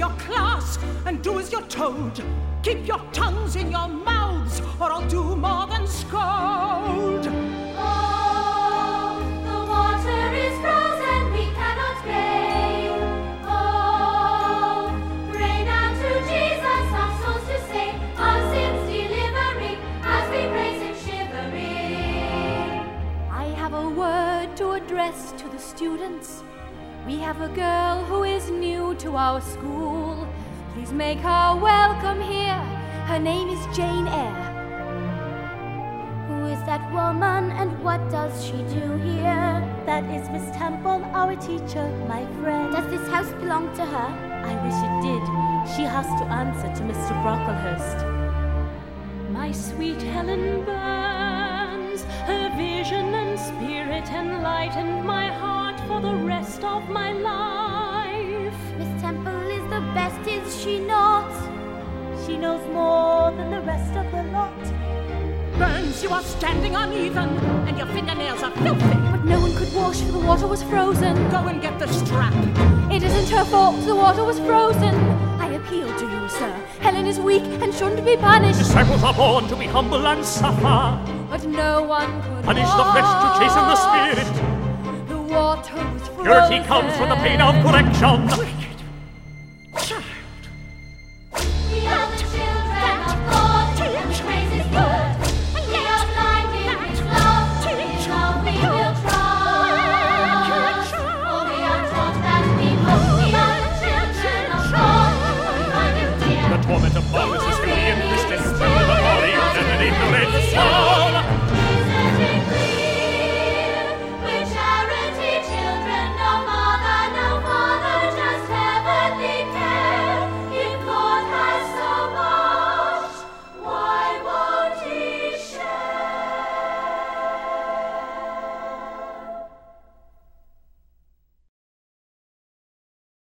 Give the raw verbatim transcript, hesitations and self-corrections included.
your class and do as you're told. Keep your tongues in your mouths, or I'll do more than scold. Oh, the water is frozen, we cannot bathe. Oh, pray now to Jesus, our souls to save, our sins delivering, as we praise him shivering. I have a word to address to the students. We have a girl who is new to our school. Please make her welcome here. Her name is Jane Eyre. Who is that woman and what does she do here? That is Miss Temple, our teacher, my friend. Does this house belong to her? I wish it did. She has to answer to Mister Brocklehurst. My sweet Helen Burns, her vision and spirit enlightened my heart for the rest of my life. Miss Temple is the best, is she not? She knows more than the rest of the lot. Burns, you are standing uneven, and your fingernails are filthy. But no one could wash, for the water was frozen. Go and get the strap. It isn't her fault, the water was frozen. I appeal to you, sir. Helen is weak and shouldn't be punished. Disciples are born to be humble and suffer. But no one could punish the flesh to chasten the spirit. The water was frozen. Purity comes from the pain of correction. Child. We are the children of God, and praise is good. We are blinded with love, in love we will trust. For we are taught that we hope. We are the children of God, we find him dear. The torment of